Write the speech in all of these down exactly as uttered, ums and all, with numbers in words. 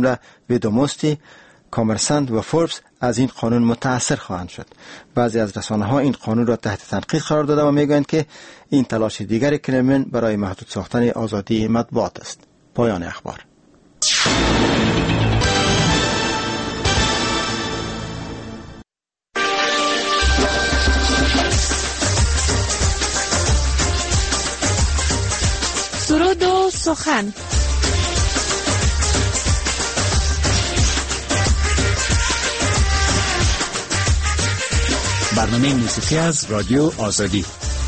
جمله ویدوموستی، کامرسنت و فوربس از این قانون متاثر خواهند شد. بعضی از رسانه ها این قانون را تحت تنقید قرار داده و میگویند که این تلاش دیگر کرملین برای محدود ساختن آزادی مطبوعات است. پایان اخبار. سرود و سخن. برنامه موسیقی از رادیو آزادی.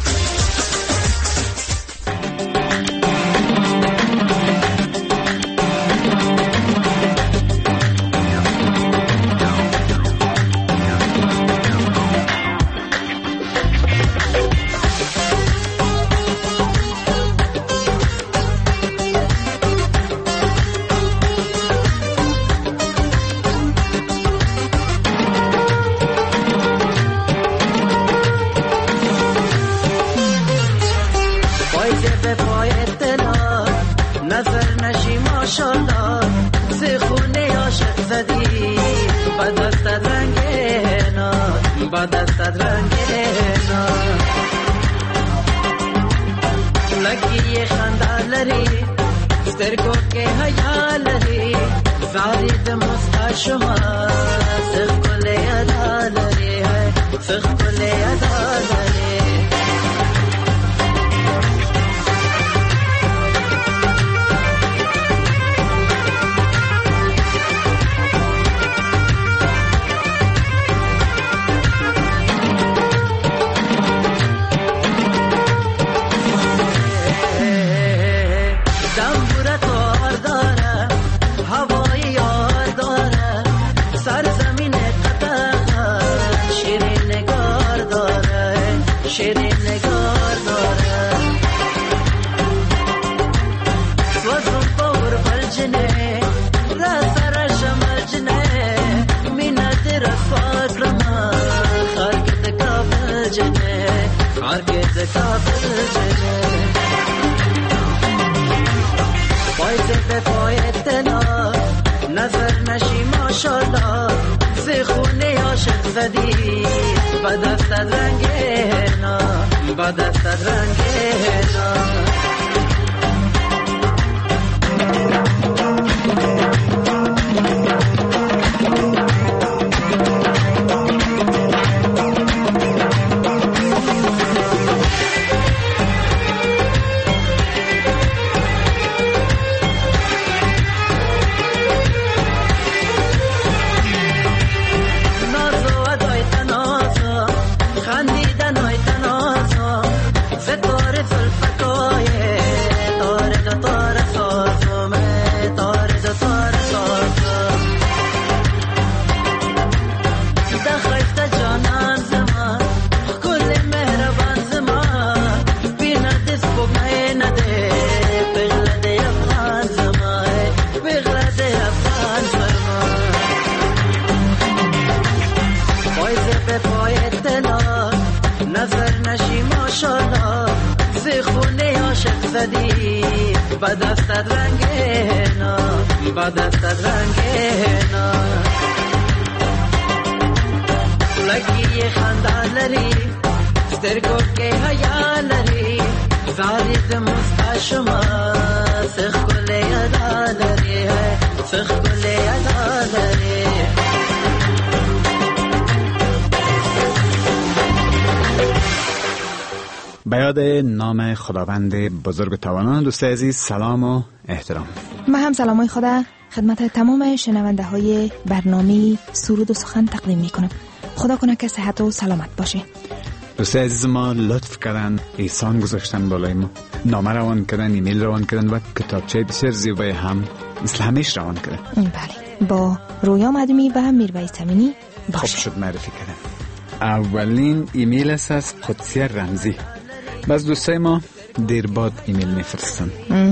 به یاد نام خداوند بزرگ توانان. دوستای عزیز سلام و احترام. من هم سلامای خدا خدمت تمام شنونده های برنامه سرود و سخن تقدیم می کنم. خدا کنه که صحت و سلامت باشه. دوستای عزیز ما لطف کردن، ایسان گذاشتن بالای ما، نامه روان کردن، ایمیل روان کردن و کتابچه بسیار زیبای هم مثل همیشه روان کردن. بله، با رویا مدمی و میرویس امینی باشه. خوب شد معرفی کردن. اولین ایمیل است از قدسیه رمزی. بعض دوستای ما دیر بعد ایمیل میفرستن.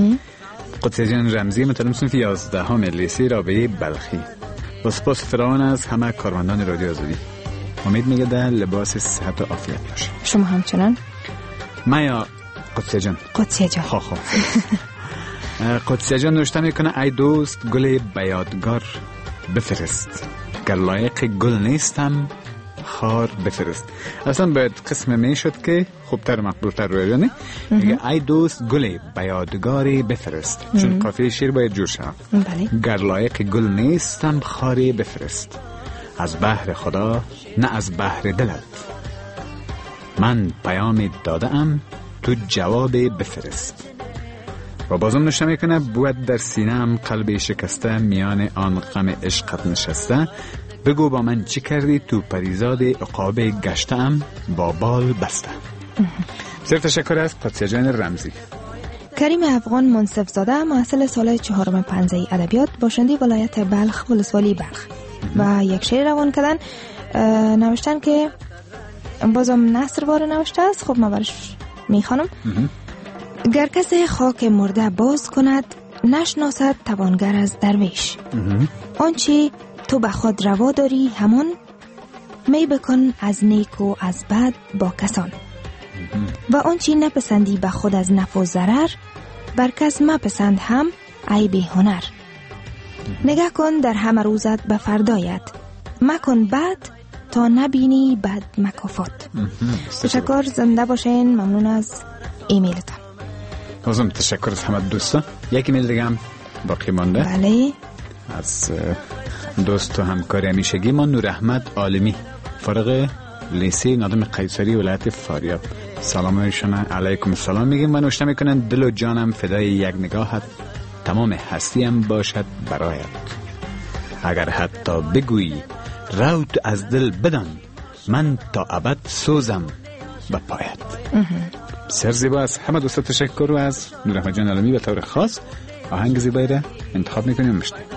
قدسیه جان رمزی مطالب صنف یازدهم لیسه رابعه بلخی. با سپاس فراوان از همه کارمندان رادیو آزادی. امید میگه در لباس صحت و عافیت باشه. شما همچنان؟ ما یا قدسیه جان؟ قدسیه جان. خواه خواه. قدسیه جان نوشته میکنه ای دوست گل بیادگار بفرست، گر لایق گل نیستم خار بفرست. اصلا باید قسم می شد که خوبتر مقبولتر روی جانی میگه ای دوست گل بیادگاری بفرست، چون قافیه شیر باید جور شد. گر لایق گل نیستم خاری بفرست، از بحر خدا نه از بحر دلت، من پیام داده ام تو جواب بفرست. و بازم نوشته میکنه بود در سینه‌ام قلب شکسته، میان آن غم عشقت نشسته، بگو با من چی کردی تو پریزاد عقابه گشتم با بال بسته. بسیار تشکر از قدسیه جان رمزی. کریم افغان منصف زاده محصل سال چهارم پنجه ادبیات، باشنده ولایت بلخ ولسوالی بلخ و یک شعر روان کردن. نوشتن که بازم نصر بار نوشته است. خب ما برش میخوانم. گر کسی خاک مرده باز کند، نشناسد توانگر از درویش. آنچه تو به خود روا داری همان، می بکن از نیک و از بد با کسان. و آنچه نپسندی به خود از نفع و ضرر، بر کس مپسند هم عیب هنر. نگاه کن در همه روزت به فردایت، مکن بد تا نبینی بد مکافات. تشکر، زنده باشین. ممنون از ایمیلتان. بازم تشکر از همه دوستان. یک ایمیل دیگه هم باقی مانده. بله. از دوست و همکار همیشگی ما نور احمد عالمی، فارغ لیسه نادم قیصری ولایت فاریاب. سلام ایشون علیکم السلام میگیم و نوشته میکنن دل و جانم فدای یک نگاهت، تمام هستیم باشد برایت. اگر حتی بگویی رو تو از دل بدان، من تا ابد سوزم به پایت. بسیار زیبا. از همه دوستا تشکر و از نور احمد جان عالمی به طور خاص آهنگ زیبایی را انتخاب میکنیم و مشنویم.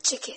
چیکه.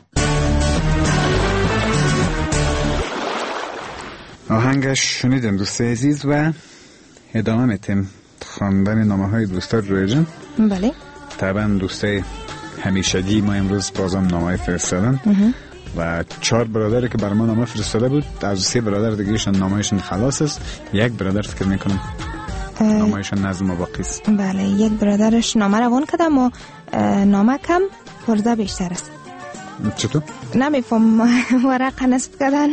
آهنگش شنیدیم دوست عزیز و ادامه میتیم خواندن نامه های دوستا روی جان. بله. طبعا دوستای همیشگی ما امروز بازم نامه فرستادن و چهار برادری که بر ما نامه فرستاده بود، از سه برادر دیگهشون نامهشون خلاص است، یک برادر فکر میکنم نامهشون نزد ما باقی است. بله، یک برادرش نامه روان کرده اما نامه کم پرده بیشتر است. چطور؟ نمیفهم ورق نصب کردن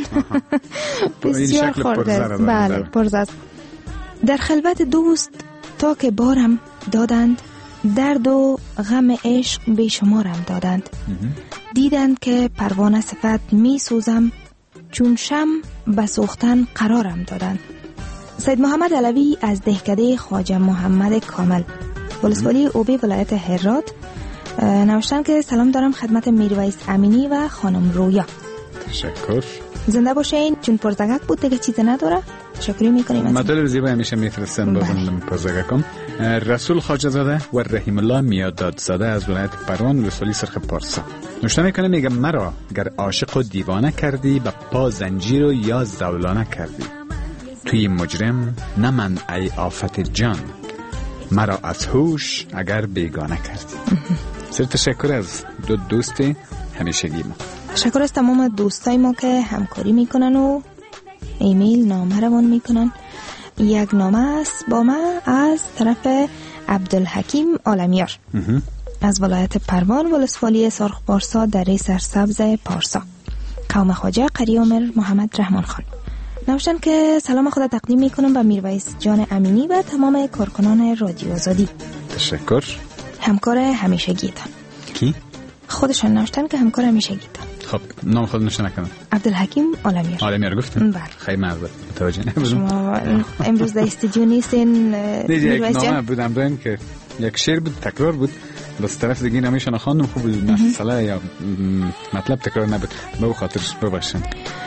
بسیار خورده است. بله پرزه است. در خلوت دوست تا که بارم دادند، درد و غم عشق بیشمارم دادند. دیدند که پروانه صفت می سوزم، چون شم بسوختن قرارم دادند. سید محمد علوی از دهکده خواجه محمد کامل، ولسوالی اوبی، ولایت هرات، نوشتن که سلام دارم خدمت میرویس امینی و خانم رویا. تشکر. زنده باشین. چون پرزگک بود دیگه چیز نداره. تشکری میکنیم. مطالب زیبا همیشه میفرستن بازم پرزگکم. رسول خواجه زاده و رحیم الله میاداد زاده از ولایت پروان، ولسوالی سرخ پارسا، نوشته میکنه میگه مرا گر عاشق و دیوانه کردی، به پا زنجیر و یا زولانه کردی. توی مجرم نه من ای آفت جان، مرا از هوش اگر بیگانه کردی. سر تشکر از دو دوست همیشگی ما. تشکر از تمام دوستای ما که همکاری میکنن و ایمیل نامه روان میکنن. یک نامه است با ما از طرف عبدالحکیم عالمیار از ولایت پروان، ولسوالی سرخ پارسا، دره سرسبز پارسا، قوم خواجه قری عمر محمد رحمان خان. نوشتن که سلام خدا تقدیم میکنم به میرویس جان امینی و تمام کارکنان رادیو آزادی. تشکر. همکار همیشگیتان. کی؟ خودشان نوشتن که همکار همیشگیتان. خب نام خود نوشته نکنم. عبدالحکیم عالمیار. عالمیار گفتن؟ بله. خیلی معذرت متوجه شما امروز در استودیو نیستین. میرویس جان بودم دارم که یک شعر بود تکرار بود، بس طرف دیگه نمیشن خواندم، خوب بود مسئله یا مطلب تکرار نبود، به خاطرش ببخشید.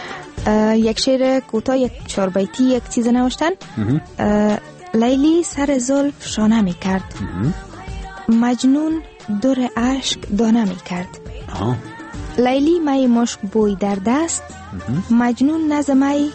یک شعر کوتاه، یک چهار بیتی، یک چیز نوشتن. لیلی سر زلف شانه می کرد، مجنون دور عشق دانه می کرد. لیلی می مشک بوی در دست، مجنون نز می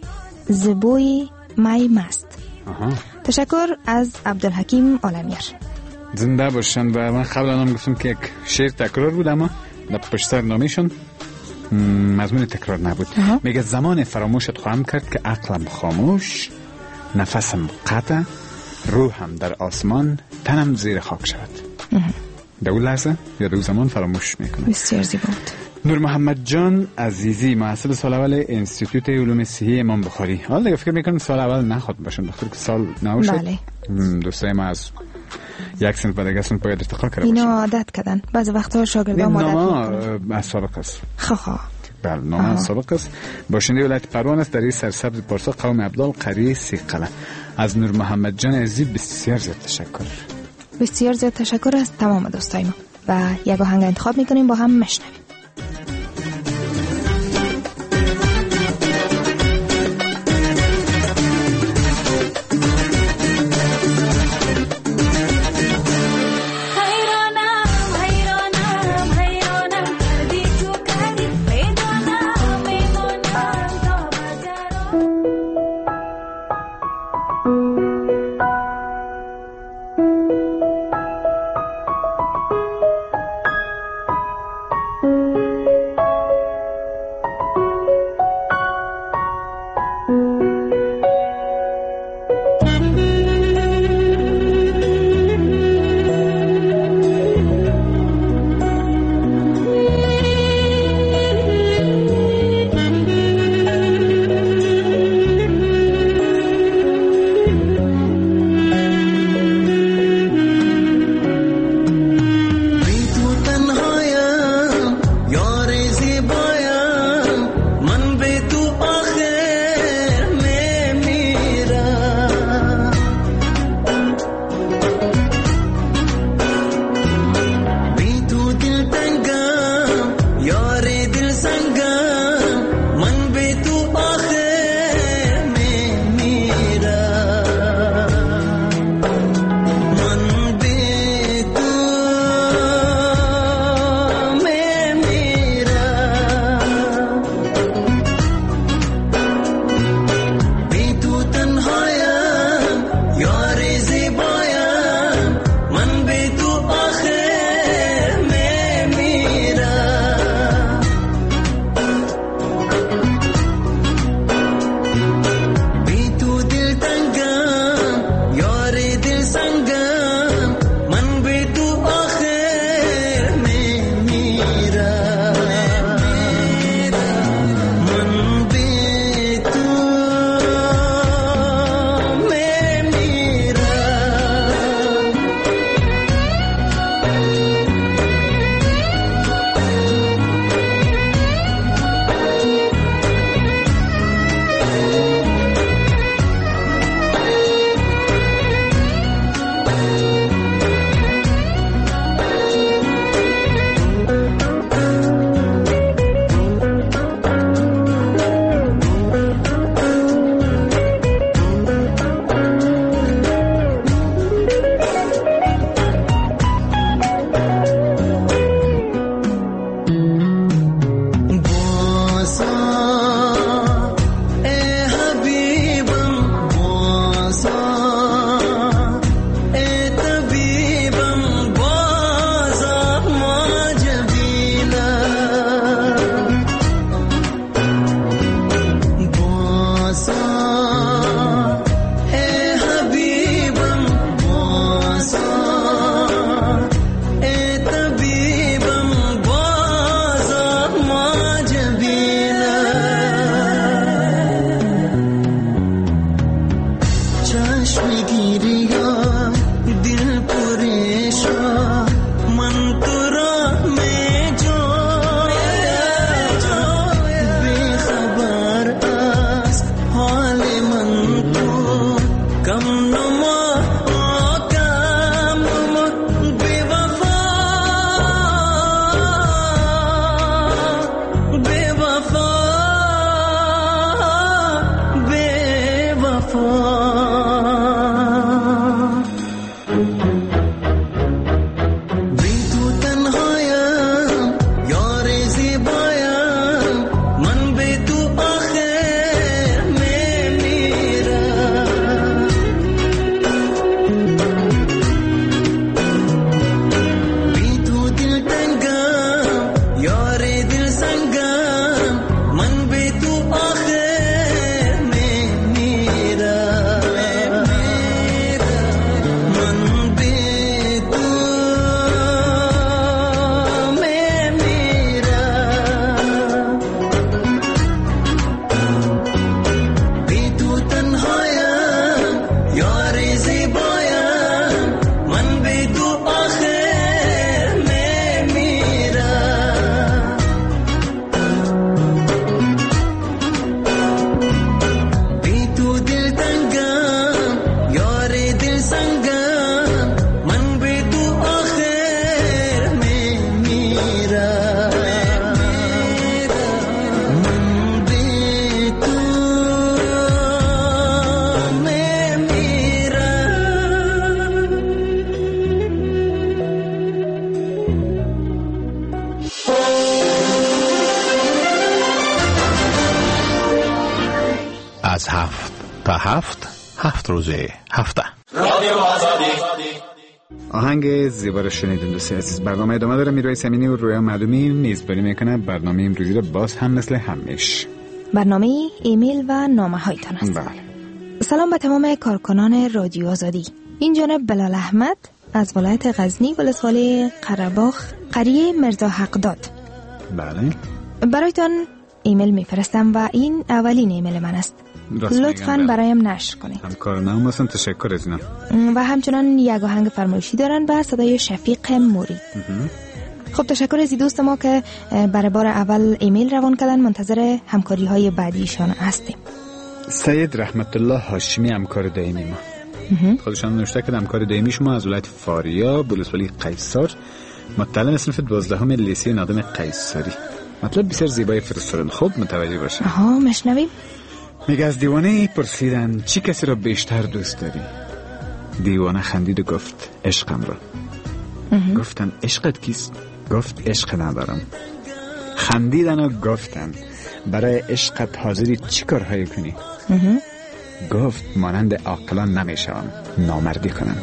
زبوی می مست. تشکر از عبدالحکیم عالمیار. زنده باشن. و من قبلا هم گفتم که یک شعر تکرار بود اما در پشت سر نامیشون مضمون تکرار نبود. میگه زمان فراموشت خواهم کرد که عقلم خاموش، نفسم قطع، روحم در آسمان، تنم زیر خاک شود. در اون لحظه یا در اون زمان فراموش میکنه. بسیار زیبا بود. نور محمد جان عزیزی، محصل سال اول انستیتوت علوم صحی امام بخاری. حالا دیگه فکر میکنم سال اول نخواد باشن، بخاطر که سال نوشد. بله. دوستای ما از یک سنت بعد یک سنت باید ارتقا کرده باشن. اینا عادت کردن. بعضی وقتا شاگردان عادت میکنن. از سابق است. خب بله نام از سابق است. باشنده ولایت پروان است، در سرسبز پارسا، قوم عبدال قریه سیقله. از نور محمد جان عزیز بسیار زیاد تشکر. بسیار زیاد تشکر از تمام دوستای ما و یک آهنگ انتخاب میکنیم با هم مشنویم. Thank you. از هفت تا هفت، هفت روزه هفته. رادیو آزادی. آهنگ زیبا رو شنیدین دوستان عزیز. برنامه ادامه داره. میروی سمینی و رویا معلومی میزبانی میکنه. برنامه امروزی رو باز هم مثل همیشه برنامه ایمیل و نامه هایتان است. بله. سلام به تمام کارکنان رادیو آزادی. این جانب بلال احمد از ولایت غزنی ولسوالی قره‌باغ قریه مرزا حقداد. بله. برایتان ایمیل میفرستم و این اولین ایمیل من است. لطفاً برایم نشر کنید. همکارانم واسم تشکر از اینا. و همچنان یک آهنگ فرمایشی دارن با صدای شفیق موری. خب تشکر از دوست ما که برای بار اول ایمیل روان کردن. منتظر همکاری های بعدیشان هستیم. سید رحمت الله هاشمی همکار دائمی ما. خودشان نوشته که همکار دائمی شما از ولایت فاریاب ولسوالی قیصر، متعلم صنف دوازدهم لیسه نادم قیصری. مطلب بسیار زیبای فرستادن. خوب متوجه باشید. آها مشنویم. میگه از دیوانه پرسیدن چی کسی را بیشتر دوست داری؟ دیوانه خندید و گفت عشقم را. گفتن عشقت کیست؟ گفت عشق ندارم. خندیدن و گفتن برای عشقت حاضری چی کارهایی کنی؟ گفت مانند عاقلان نمیشم، نامردی کنم،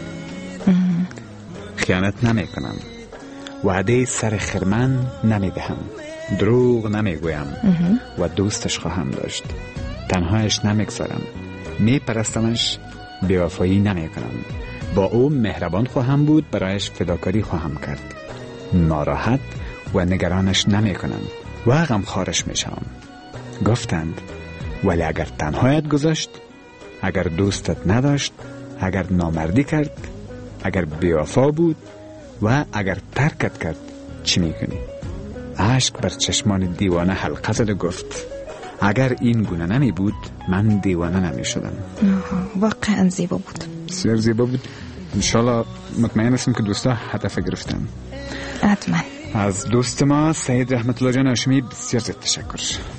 خیانت نمی کنم، وعده سر خرمن نمیدهم، دروغ نمیگویم و دوستش خواهم داشت، تنهایش نمیگذارم، میپرستمش، بیوفایی نمی کنم، با او مهربان خواهم بود، برایش فداکاری خواهم کرد، ناراحت و نگرانش نمی کنم و غمخوارش میشم. گفتند ولی اگر تنهایت گذاشت، اگر دوستت نداشت، اگر نامردی کرد، اگر بیوفا بود و اگر ترکت کرد چی میکنی؟ اشک بر چشمان دیوانه حلقه زد و گفت اگر این گونه نمی بود من دیوانه نمی شدم. واقعا زیبا بود. بسیار زیبا بود. انشالله مطمئن هستم که دوستا هدف گرفتن. حتما. از دوست ما سید رحمت الله جان هاشمی بسیار زیاد تشکر.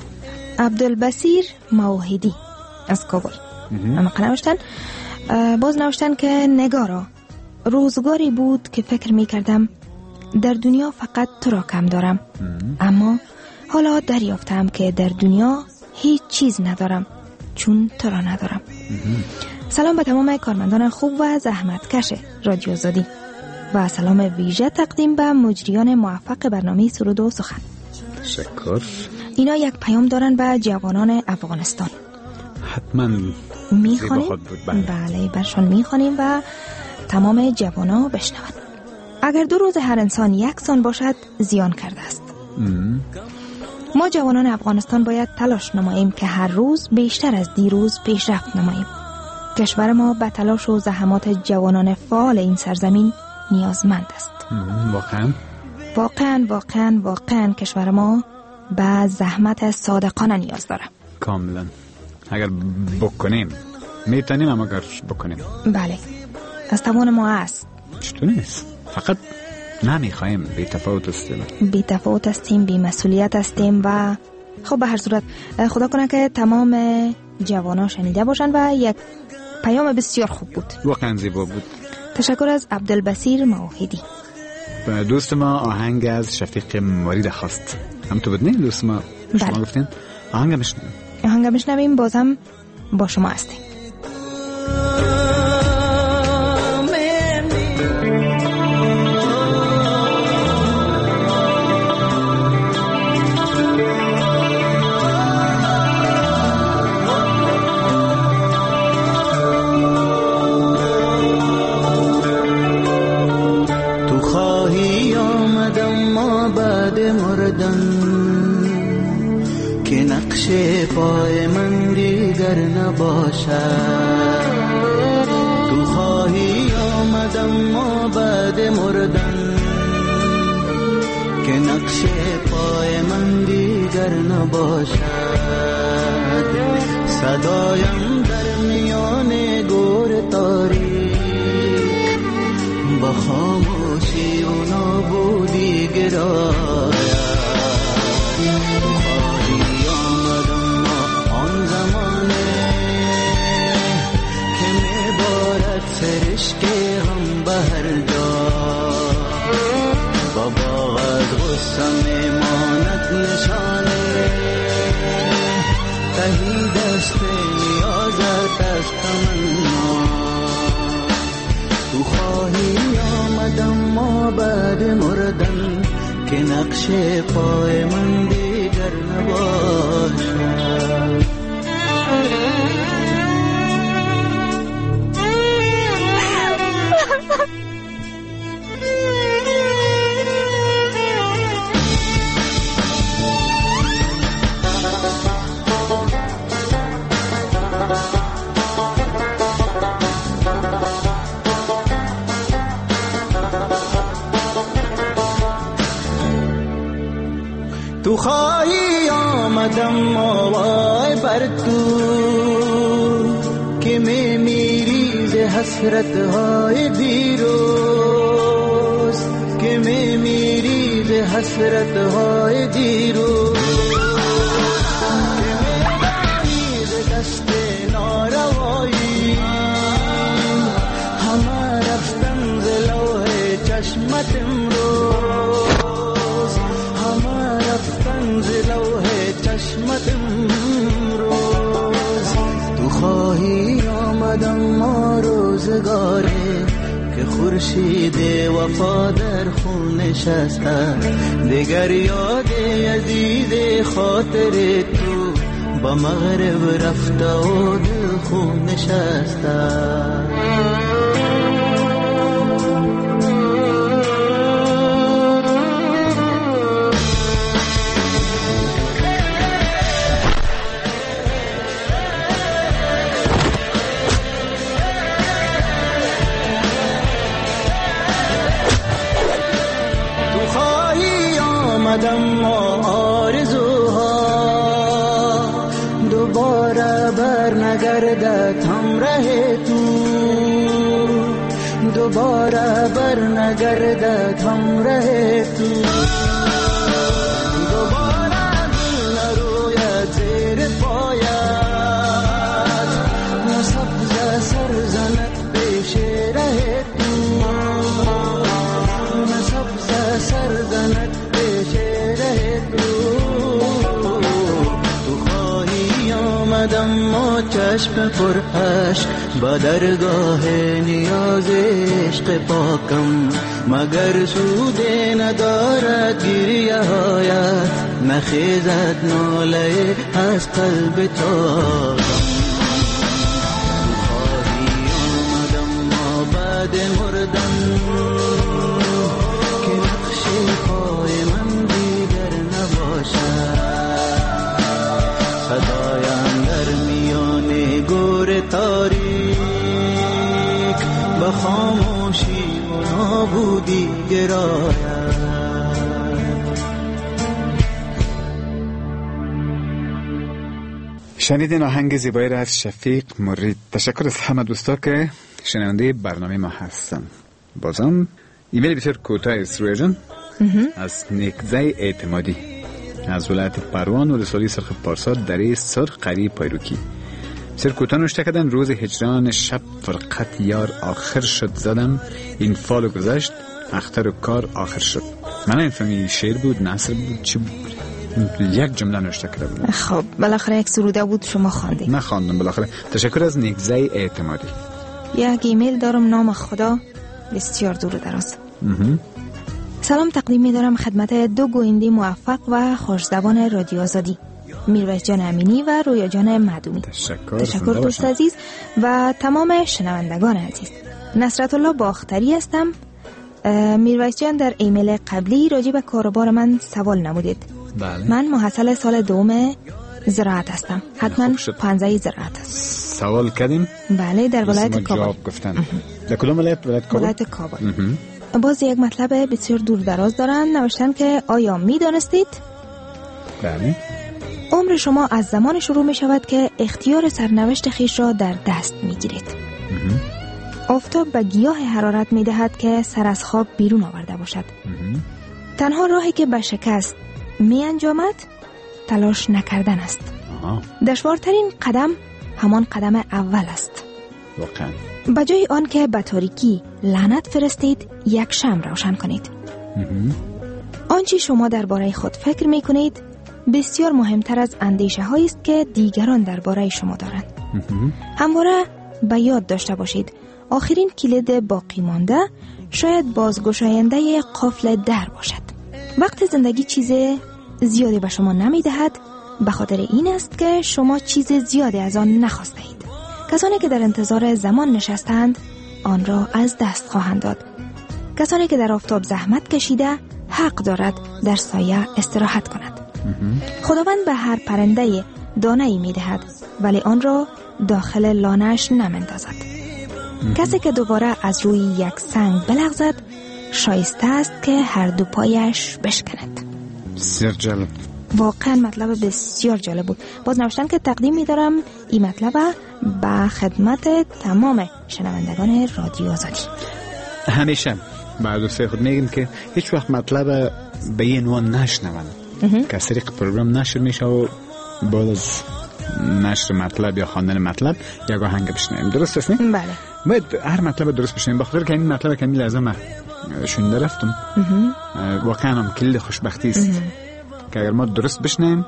عبدالبصیر موحدی از کابل اما نوشتن، باز نوشتن که نگارا، روزگاری بود که فکر می کردم در دنیا فقط تو را کم دارم، اما حالا دریافتم که در دنیا هیچ چیز ندارم چون تو را ندارم. سلام به تمام کارمندان خوب و زحمتکش رادیو آزادی و سلام ویژه تقدیم به مجریان موفق برنامه سرود و سخن. تشکر. اینا یک پیام دارن به جوانان افغانستان. حتما میخوانیم. بله برشان میخوانیم و تمام جوانا بشنون. اگر دو روز هر انسان یک سان باشد زیان کرده است. ام. ما جوانان افغانستان باید تلاش نماییم که هر روز بیشتر از دیروز پیشرفت نماییم. کشور ما به تلاش و زحمات جوانان فعال این سرزمین نیازمند است. واقعا واقعا واقعا واقعا کشور ما به زحمت صادقانه نیاز داره. کاملا. اگر بکنیم میتونیم، اما اگر بکنیم بله از توان ما است. چطور نیست؟ فقط نمیخوایم. بی تفاوت هستیم بی تفاوت هستیم، بی مسئولیت هستیم و خب به هر صورت خدا کنه که تمام جوانا شنیده باشن و یک پیام بسیار خوب بود. واقعا زیبا بود. تشکر از عبدالبصیر موحدی. دوست ما آهنگ از شفیق موری دخواست. هم تو بدنیم دوست ما شما بله. گفتین آهنگ بشنویم. آهنگ بشنویم. بازم با شما هستیم. که نقش پای من دیگر نباشد. تو خواهی آمدم ما بعد مردن که نقش پای من دیگر نباشد. صدایم در میان گور تاریک با خاموشی و نابودی گراید. خواهی آمدم ما آن زمانه که میبارد سرشک هم به هر جا و باید غصه میماند نشانه تهی دست میاد بعد مردن که نقش پای من دیگر نباشد. تو خواهی آمدم آوای بر تو که می میری ز حسرت های دیروز، که می میری ز حسرت های دیروز، که می ز دست ناروایی همه رفتن ز لوح چشمت امروز، همه رفتن ز لوح چشمت امروز. تو خواهی آمدم ما روزگاره که خورشید وفا در خون نشسته، دیگر یاد عزیز خاطر تو با مغرب رفته و دل خون نشسته. آمدم آرزوها دوباره بر نگردد همراه تو، دوباره بر نگردد همراه تو، دوباره دل نروید زیر پایت، نسبز سر زند پیش ره تو، نسبز سر زند ما چشم پر عشق با درگاه نیاز عشق پاکم، مگر سود ندارد گریه هایت، نخیزد ناله از قلب تاکم. خواهی آمدم ما بعد مردن که نقش پای من دیگر نباشد، صدایم در میان گور تاریک با خاموشی و نابودی گراید. شنیدین آهنگ زیبایی را از شفیق مرید. تشکر از همه دوستا که شنونده برنامه ما هستن. بازم ایمیل بسیار کوتاه است رویا جان از نیکزای اعتمادی از ولایت پروان و رسالی سرخ پارسا دره سرخ قریب پایروکی. سر کوتاه نوشته کردن روز هجران شب فرقت یار آخر شد، زدم این فالو گذشت اختر و کار آخر شد. من نمی‌فهمم شعر بود نثر بود چی بود، یک جمله نوشته کرده بود. خب بالاخره یک سروده بود شما خواندید؟ نه خواندم بالاخره. تشکر از نیکزای اعتمادی. یک ایمیل دارم نام خدا بسیار دور و دراز. سلام تقدیم می دارم خدمت دو گوینده موفق و خوش‌زبان رادیو آزادی، میرویس جان امینی و رویا جان معدومی. تشکر, تشکر دوست عزیز و تمام شنوندگان عزیز. نصرت الله باختری هستم. میرویس جان در ایمیل قبلی راجع به کاروبار من سوال نمودید. بله. من محصل سال دوم زراعت هستم. حتما پانزده زراعت است. سوال کردیم؟ بله در ولایت کابل. جواب گفتن. در کدام ولایت؟ ولایت کابل. ولایت کابل. باز یک مطلب بسیار دور دراز دارن. نوشتن که آیا می دانستید؟ بله. عمر شما از زمان شروع می شود که اختیار سرنوشت خیش را در دست می گیرید. آفتاب به گیاه حرارت می دهد که سر از خواب بیرون آورده باشد. تنها راهی که به شکست می انجامد تلاش نکردن است. دشوارترین قدم همان قدم اول است. واقعا. بجای آن که به تاریکی لعنت فرستید یک شمع روشن کنید. آنچه شما درباره خود فکر می کنید بسیار مهمتر از اندیشه هایی است که دیگران درباره شما دارند. همواره به یاد داشته باشید آخرین کلید باقی مانده شاید بازگشاینده قفل در باشد. وقت زندگی چیز زیادی به شما نمی دهد، به خاطر این است که شما چیز زیادی از آن نخواسته اید. کسانی که در انتظار زمان نشستند آن را از دست خواهند داد. کسانی که در آفتاب زحمت کشیده حق دارد در سایه استراحت کند. خداوند به هر پرنده دانه‌ای می دهد ولی آن را داخل لانه‌اش نمیندازد. کسی که دوباره از روی یک سنگ بلغزد شایسته است که هر دو پایش بشکند. بسیار جالب. واقعا مطلب بسیار جالب بود. باز نوشتن که تقدیم می دارم این مطلب به خدمت تمام شنوندگان رادیو آزادی. همیشه با دوستای خود میگیم که هیچ وقت مطلب به این عنوان نشنوند که از طریق پروگرام نشر میشه و بعد از نشر مطلب یا خواندن مطلب یک آهنگ بشنویم. درست است نه؟ بله. باید هر مطلب درست بشنویم. بخاطر که این مطلب که لازم من شونده رفتم واقعا هم کلید خوشبختی است که اگر ما درست بشنویم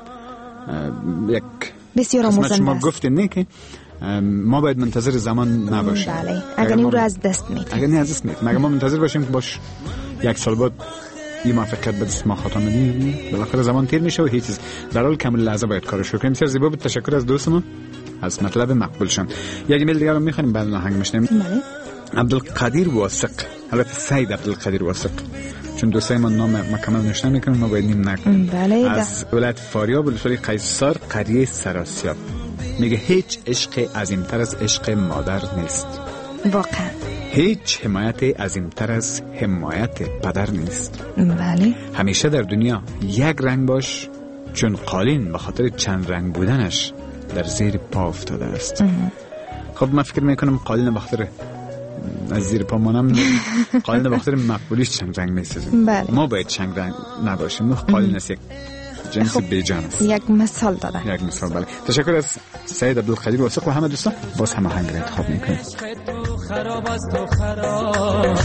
یک بسیار آموزنده است. ما گفتیم نه که ما باید منتظر زمان نباشیم. بله. اگر این رو از دست میدیم. اگر نه از دست میدیم. اگر ما منتظر باشیم که باش یک سال بعد این موفقیت به دست ما خاتمه بدیم، بالاخره زمان تیر میشه و هیچ چیز. در حال کامل لحظه باید کارش کنیم. بسیار زیبا بود. تشکر از دوستمون از مطلب مقبول شون. یک ایمیل دیگه رو میخونیم بعد آهنگ میشنیم. بله. عبدالقدیر واثق، البته سید عبدالقدیر واثق، چون دوستای ما نام مکمل نوشته میکنن ما باید نیم نکنیم. بله. از ولایت فاریاب ولسوالی قیصر قریه سراسیاب میگه هیچ عشق عظیمتر از عشق مادر نیست. واقعا. هیچ حمایت عظیمتر از حمایت پدر نیست. بله. همیشه در دنیا یک رنگ باش، چون قالین به خاطر چند رنگ بودنش در زیر پا افتاده است. خب من فکر میکنم قالین به خاطر از زیر پا مانم قالین به خاطر مقبولیش چند رنگ میسازیم. بله. ما باید چند رنگ نباشیم. قالین است یک جنس خب بیجان است. یک مثال دادن. یک مثال. بله. تشکر از سید عبدالقدیر واثق و همه دوستان. باز هم آهنگ انتخاب میکنیم. خراب است و خراب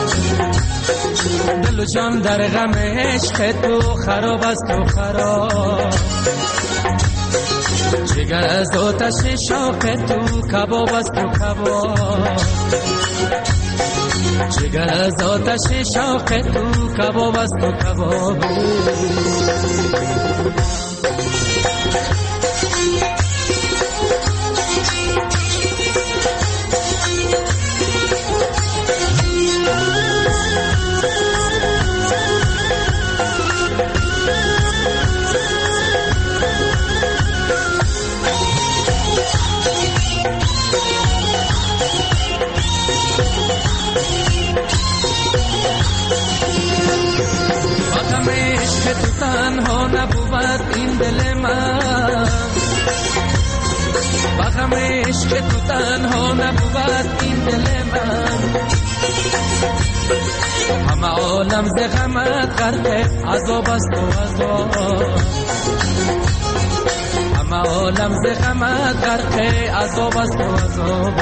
دل و جان در غم عشق تو خراب است و خراب جگر از آتش شوق تو کباب است و کباب جگر از آتش شوق تو کباب است و کباب تنها نبود این دل من بخم عشق تو تنها نبود این دل من همه عالم ز غمت غرق عذاب است و عذاب همه عالم ز غمت غرق عذاب است و عذاب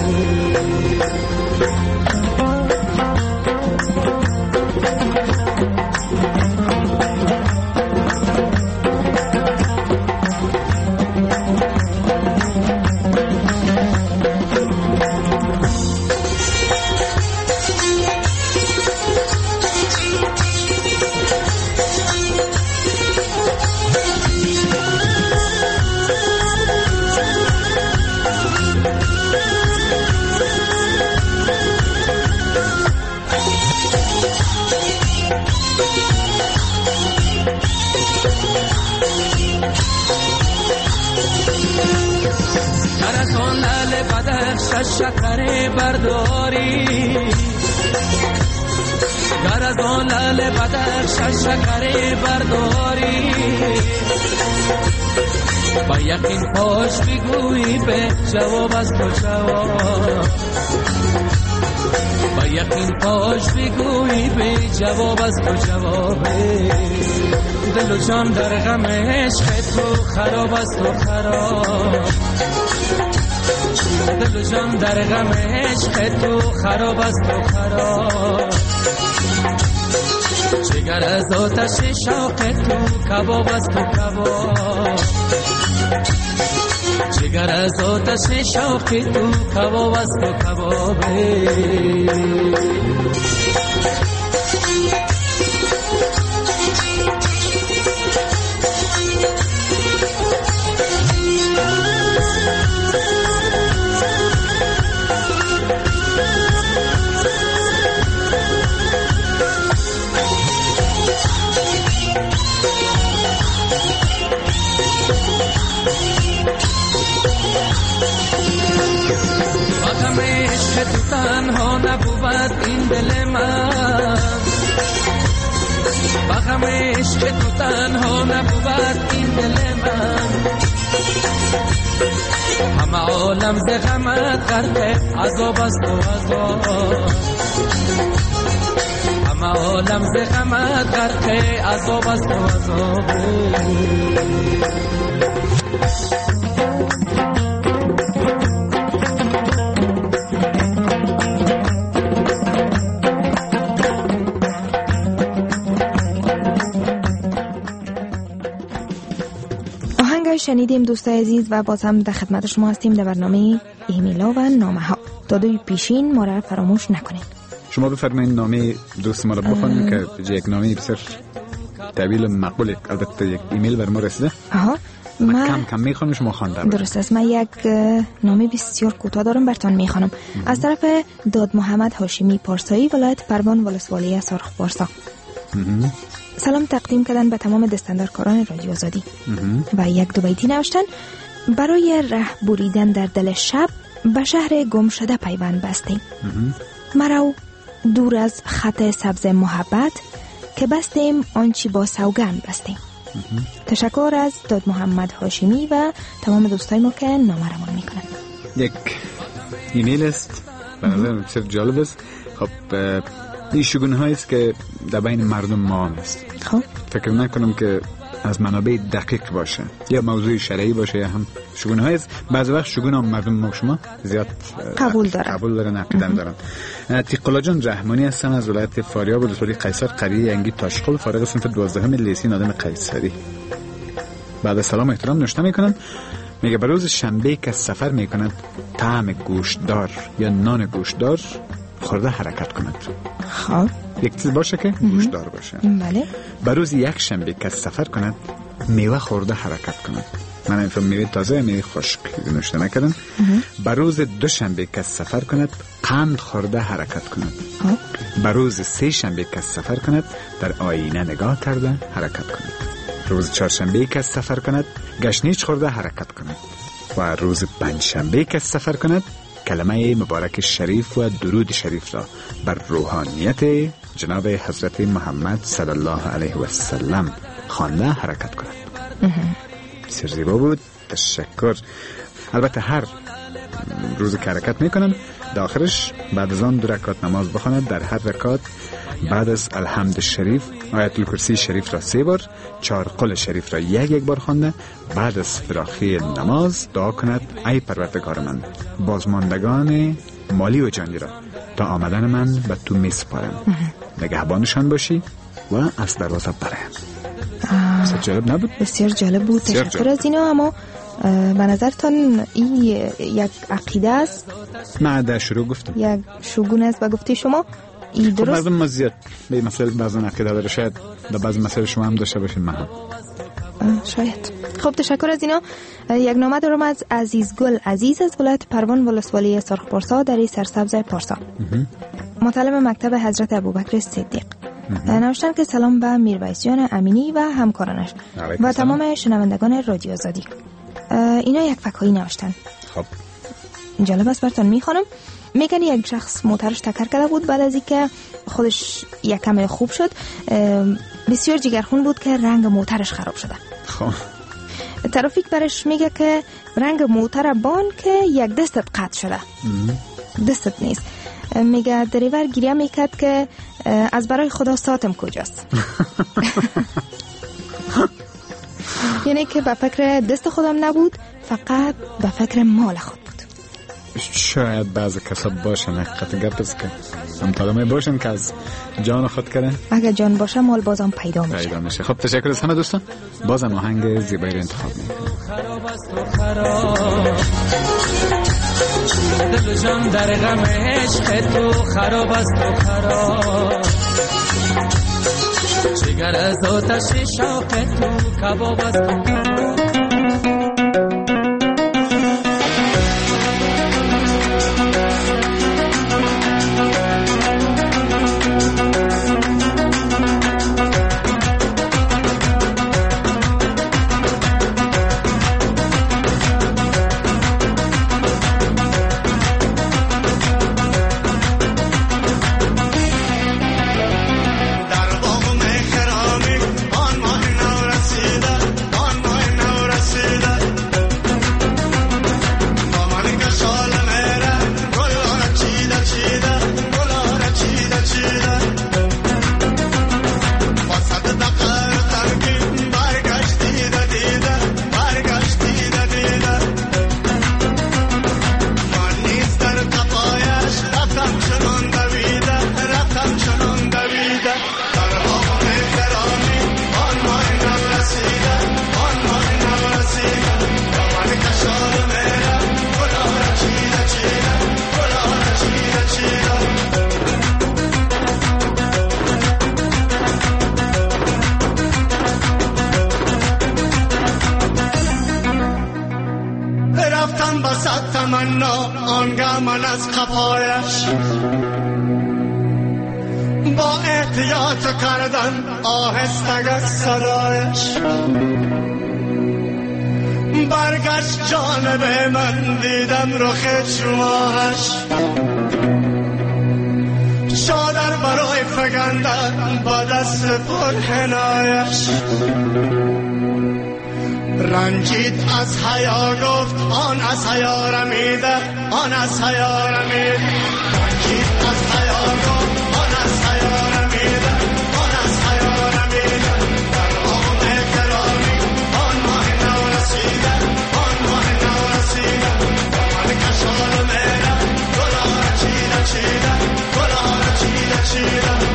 شکر برداری گر از آن لعل بدخش شکر برداری با یقین پاش بگویی به جواب از تو جواب با یقین پاش بگویی به جواب از تو جواب دل و جان در غم عشق تو خراب است و خراب دل و جان در غم عشق تو خراب است و خراب جگر از آتش شوق تو کباب است و کباب جگر از آتش شوق تو کباب است و کبابه تنها نبود این دل من بغم عشق تو تنها نبود این دل من همه عالم ز غمت غرق عذاب است و عذاب همه عالم ز غمت غرق عذاب است و عذاب شنیدیم دوستای عزیز و باز هم در خدمت شما هستیم در برنامه ایمیلا و نامه ها. دادوی پیشین ما را فراموش نکنید. شما بفرمایید نامه دوست ما را بخونید که یک نامه بسیار طویل مقبول، البته یک ایمیل بر ما رسیده. آها ما کم کم میخونم شما خوانده. درست است. من یک نامه بسیار کوتاه دارم براتون میخوانم از طرف داد محمد هاشمی پارسایی، ولایت پروان، ولسوالی سرخ پارسا. سلام تقدیم کردن به تمام دستاندرکاران رادیو آزادی و یک دو بیتی نوشتن: برای ره بریدن در دل شب به شهر گم شده پیوند بستیم. مرو دور از خط سبز محبت که بستیم آنچی با سوگند بستیم. تشکر از داد محمد هاشمی و تمام دوستای ما که نامه رمان میکنن. یک ایمیل است به نظر بسیار جالب است. خب این شگونه هایی است که در بین مردم ما است. خب فکر نکنم که از منابع دقیق باشه یا موضوع شرعی باشه یا هم شگونه هایی است. بعضی وقت شگونه هم مردم ما شما زیاد قبول دارن قبول دارن عقیدم دارن. تیقلا جان رحمانی هستم از ولایت فاریاب ولسوالی قیصر قریه ینگی تاشقل، فارغ صنف دوازدهم لیسین آدم قیصری. بعد سلام احترام نوشته میکنن، میگه به روز شنبه که سفر میکنند طعم گوشتدار یا نان گوشتدار خورده حرکت کند. خب یک چیز باشه که گوشتدار باشه. بله. به روز یک شنبه که سفر کند میوه خورده حرکت کند. من این میوه تازه میوه خشک نوشته نکردم. به روز دو شنبه که سفر کند قند خورده حرکت کند. به روز سه شنبه که سفر کند در آینه نگاه کرده حرکت کند. روز چهارشنبه که سفر کند گشنیج خورده حرکت کند. و روز پنجشنبه که سفر کند کلمه مبارک شریف و درود شریف را بر روحانیت جناب حضرت محمد صلی الله علیه و سلم خوانده حرکت کند. بسیار زیبا بود، تشکر. البته هر روز که حرکت میکنن در آخرش بعد از آن دو رکعت نماز بخواند. در هر رکعت بعد از الحمد شریف آیت الکرسی شریف را سه بار، چهار قل شریف را یک یک بار خوانده. بعد از فراخی نماز دعا کند: ای پروردگار من، بازماندگان مالی و جانی را تا آمدن من به تو میسپارم، نگهبانشان باشی و از دروازه برایم. بسیار جالب نبود؟ بسیار جالب بود، تشکر از اینا. اما به نظرتان این یک عقیده است؟ نه در شروع گفتم یک شگون است و گفتی شما این درست؟ خب بعضی مزیت به مسئله بعضی عقیده داره، شاید در بعضی مسئله شما هم داشته باشین. من هم شاید. خب تشکر از اینا. یک نامه دارم از عزیزگل عزیز از ولایت پروان ولسوالی سرخ پارسا در سرسبز پارسا، متعلم مکتب حضرت ابوبکر صدیق. نوشتن که سلام به میرویسیان امینی و همکارانش و تمام شنوندگان رادیو آزادی. اینا یک فکایی نوشتن. خب جالب است، براتون میخوانم. میگن یک شخص موترش تکر کرده بود، بعد از اینکه خودش یک کم خوب شد بسیار جگرخون بود که رنگ موترش خراب شده. خب ترافیک برش میگه که رنگ موتر بان که یک دستت قطع شده. دستت نیست. میگه دریور گریه میکرد که از برای خدا ساتم کجاست. یعنی که به فکر دست خودم نبود، فقط به فکر مال خود بود. شاید بعضی کسا باشن حقیقت گپ است که همطالمه باشن که از جان خود کرن. اگر جان باشه مال بازم پیدا میشه. پیدا میشه. خب تشکر از همه دوستان. بازم آهنگ زیبایی رو انتخاب میکنم. دل و جان در غم عشق تو خراب است و خراب، جگر از آتش شوق تو کباب است و کباب. با احتیاط کردن آهستگه صدایش، برگشت جانب من دیدم رخ چماهش، چادر برای فگندن با دست پرحنایش، رنجید از حیا گفت آن از حیا رمیده، آن از حیا رمیده، رنجید از حیا گفت آن از حیا رمیده، آن از حیا رمیده، در آن احترامی آن ماه نو رسیده، آن ماه نو رسیده، دامن کشال میره گلا را چیده چیده، گلا را چیده چیده.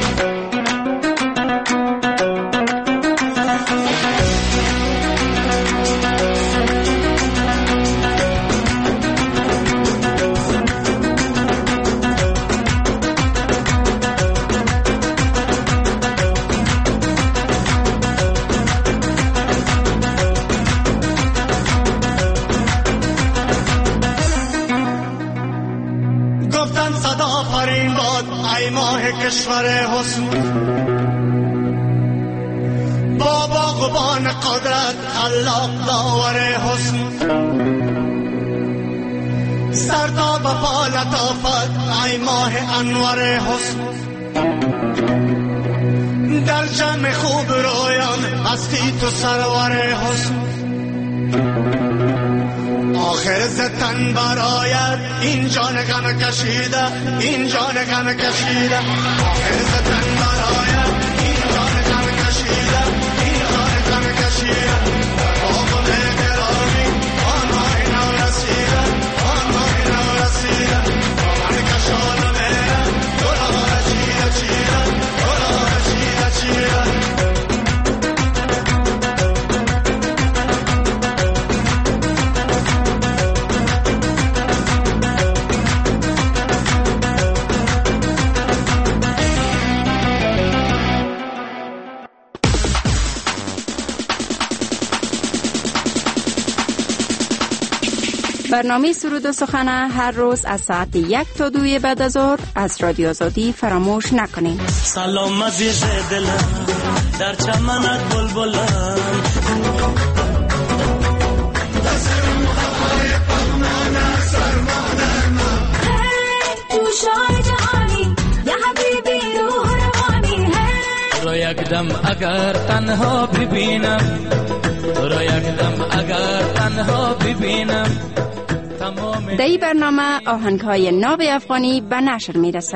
کشور حسن با باغبان قدرت خلاق داور حسن، سر تا به پا لطافت ای ماه انور حسن، در جمع خوب رویان هستی تو سرور حسن، آخر زتن برایت این جان غم کشیده، این جان غم کشیده، آخر زتن برایت این جان غم کشیده، این جان غم کشیده، در باغ مهربانی آن ماه نو رسیده، آن ماه نو رسیده، دامن کشال میره گلا را چیده چیده، گلا را چیده چیده. برنامه سرود و سخن هر روز از ساعت یک تا دوی بعد از ظهر از رادیو آزادی فراموش نکنین. سلام عزیز دلم در چمنت بلبلم، رو یک دم اگر تنها ببینم، رو یک دم اگر تنها ببینم. در این برنامه آهنگ‌های ناب افغانی به نشر میرسه.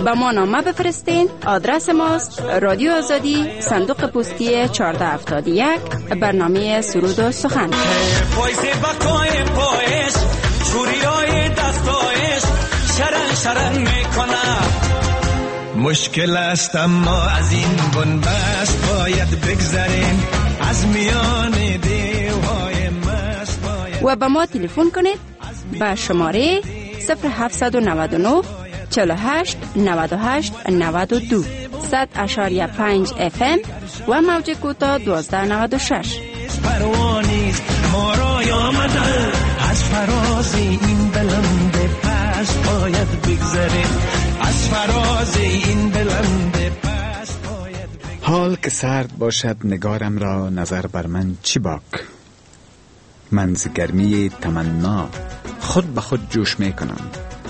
به ما نامه بفرستین. آدرس ماست رادیو آزادی، صندوق پستی چهارده هفتاد و یک، برنامه سرود و سخن. پایز بقای پایش شوریای دستایش شرن شرن میکنه. مشکل است اما از این بنبست باید بگذریم، از میان دیوهای مست باید. و به ما تلفن کنید به شماره صفر هفت نه نه چهل و هشت نود و هشت نود و دو صد اشاریه پنج اف ام و موج کوتاه دوازده نود و شش. پروانیز ما را آمده، از فراز این بلند پس باید بگذریم، از فراز این بلند پس باید بگذریم. حال که سرد باشد نگارم را نظر بر من چی باک، من ز گرمی تمنا خود به خود جوش می کنم.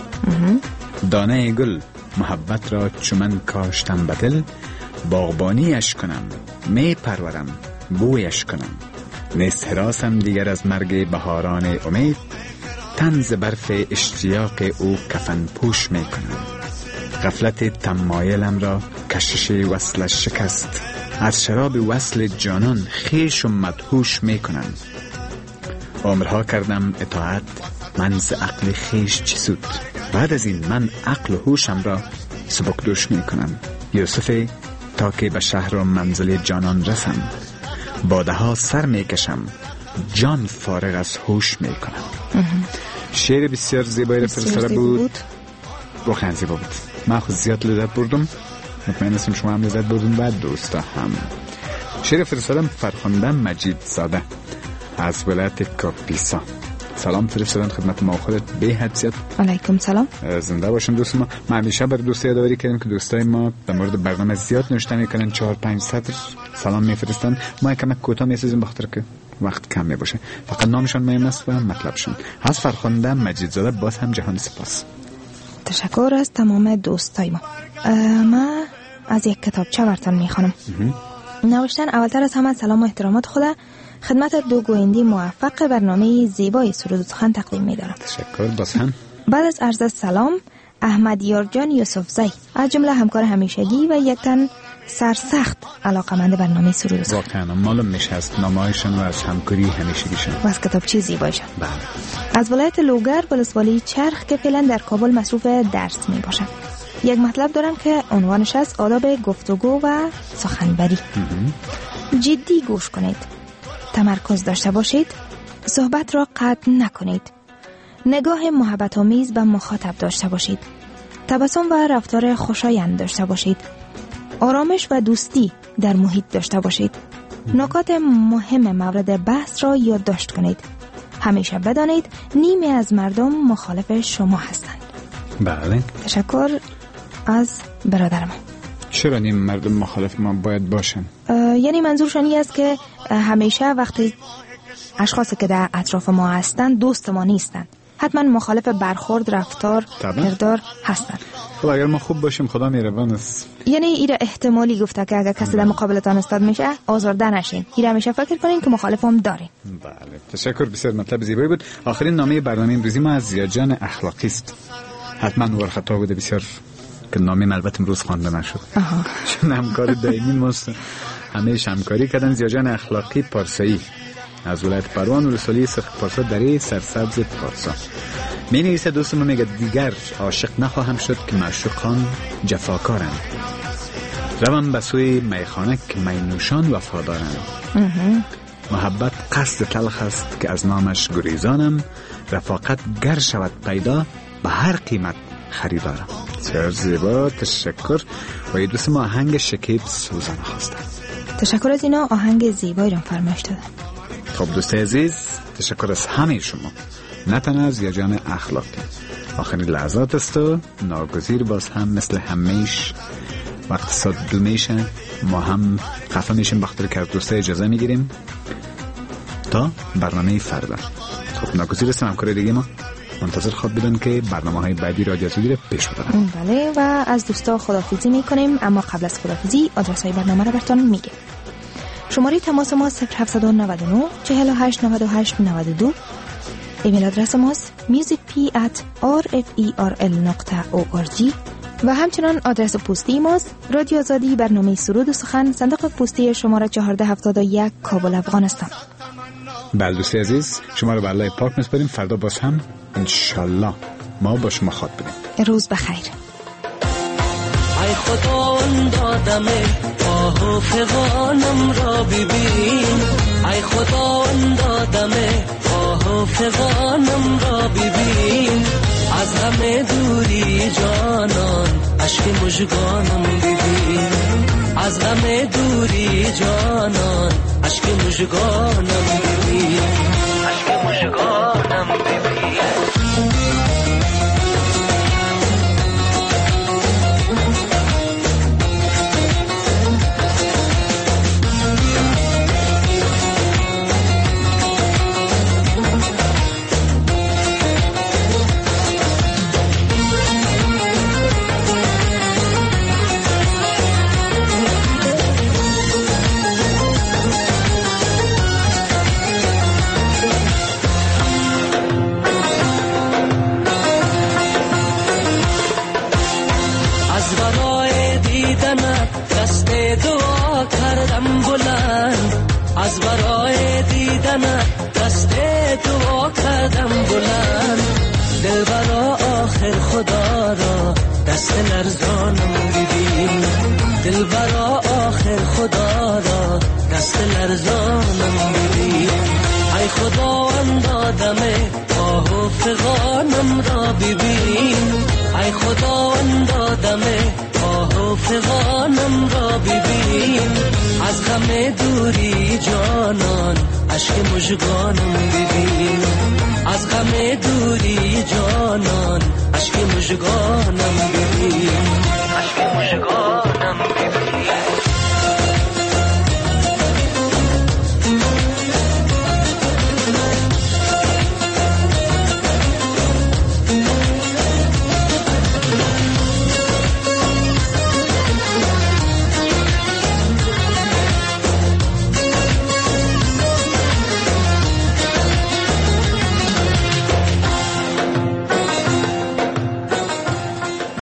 دانه گل محبت را چو من کاشتم به دل، باغبانیش کنم می پرورم بویش کنم. نیست حراسم دیگر از مرگ بهاران امید، تن ز برف اشتیاق او کفن پوش می کنم. غفلت تمایلم را کشش وصلش شکست، از شراب وصل جانان خیش و مدهوش می کنم. عمرها کردم اطاعت من ز عقل خیش چی سود، بعد از این من عقل و هوشم را سبکدوش می کنم. یوسفی تا که به شهر و منزل جانان رسم، باده ها سر می کشم جان فارغ از هوش می کنم. شعر بسیار زیبایی را فرستاده بود، واقعا زیبا بود. من خود زیاد لذت بردم، مطمئن هستم شما هم لذت بردون و دوستا هم. شعر فرستادم فرخنده مجید زاده از ولایت کاپیسا. سلام فرستادن خدمت ما خودت به حیثیت. علیکم سلام. زنده باشن دوست ما. ما همیشه بر دوستا یادآوری کردیم که دوستای ما در مورد برنامه زیاد نوشته میکنن، چهار پنج سطر سلام میفرستن. ما کم کوتاه میسازیم بخاطر که وقت کم میباشه. فقط نامشون مهم است و مطلبشون. از فرخنده مجید زاده باز هم جهان سپاس. تشکر از تمام دوستای ما. ما از یک کتابچه براتون میخوانم. نوشتن اولتر از همه سلام و احترامات خدا خدمت دو گوینده موفق برنامه زیبای سرود و سخن تقدیم می‌دارم. تشکر. باز هم بعد از عرض سلام احمد یارجان یوسفزی از جمله همکار همیشگی و یک تن سرسخت علاقمند برنامه سرود و سخن. واقعا معلوم میشه از نامه‌هایشون و از همکاری همیشگیشون و از کتابچه زیبایشون. بله. از ولایت لوگر ولسوالی چرخ که فعلا در کابل مصروف درس میباشم. یک مطلب دارم که عنوانش است آداب گفتگو و سخنوری. جدی گوش کنید، تمرکز داشته باشید، صحبت را قطع نکنید، نگاه محبت آمیز به مخاطب داشته باشید، تبسم و رفتار خوشایند داشته باشید، آرامش و دوستی در محیط داشته باشید، نکات مهم مورد بحث را یادداشت کنید. همیشه بدانید نیمی از مردم مخالف شما هستند. بله. تشکر از برادر ما. چرا نیم مردم مخالف ما باید باشن؟ یعنی منظورشان این است که همیشه وقتی اشخاصی که در اطراف ما هستند دوست ما نیستند، حتما مخالف برخورد، رفتار، کردار هستند. خب اگر ما خوب باشیم خدا مهربان است. یعنی ایره احتمالی گفته که اگر کسی در مقابلتان استاد میشه آزرده نشین، ایره همیشه فکر کنین که مخالف هم دارین. بله. تشکر، بسیار مطلب زیبایی بود. آخرین نامه برنامه امروزی ما از زیاجان اخلاقی است. حتما ور خطا بوده بسیار که نامه البته امروز خوانده نشد. آها. چون همکار دائمی ماست، همه همکاری کردن. زیاجان اخلاقی پارسایی از ولایت پروان ولسوالی سرخ پارسا دره سرسبز پارسا می نویسه. دوستم میگه دیگر عاشق نخواهم شد که معشوقان جفاکارند، روم به سوی میخانه که می نوشان وفادارند. محبت قصد تلخ است که از نامش گریزانم، رفاقت گر شود پیدا به هر قیمت خریدارم. چه زیبا. تشکر. و دوست ما آهنگ شکیب سوزان خواستن. تشکر از اینا آهنگ زیبایی رو فرمایش دادن. خب دوست عزیز، تشکر از همه شما، نه تنها از یاجان اخلاقی. آخرین لحظات است و ناگزیر باز هم مثل همیش وقت ساعت دو میشه ما هم خفه میشیم بخاطر که از دوستا اجازه میگیریم تا برنامه فردا. خب ناگزیر است همکار دیگه ما منتظر خواب بدن که برنامه های بعدی رادیو آزادی رو پیش ببرن. بله. و از دوستا خداحافظی میکنیم، اما قبل از خداحافظی آدرس های برنامه رو براتون میگم. شماره تماس ما صفر هفت نه نه چهل و هشت نود و هشت نود و دو. ایمیل آدرس ماست music p at r f e r l dot org. و همچنان آدرس پستی ماست رادیو آزادی، برنامه سرود و سخن، صندوق پستی شماره چهارده هفتاد و یک، کابل، افغانستان. بله دوستی عزیز، شما رو به الله پاک میسپاریم. فردا باز هم انشالله ما با شما خواد بودیم. روز بخیر. ای خداوند آدم آه و فغانم را ببین، ای خداوند آدم آه و فغانم را ببین، از همه دوری جانان عشق مژگانم ببین، از همه دوری جانان عشق مژگانم ببین، عشق مژگانم ببین. از برای دیدن دست دعا کردم بلند، دل برا آخر خدا را دست لرزانم ببین، دل برا آخر خدا را دست لرزانم ببین. ای خداوند آدم آه و فغانم را ببین، ای خداوند آدم آه و فغانم را ببین، از غم دوری جانان عشق مژگانم ببین، از غم دوری جانان عشق مژگانم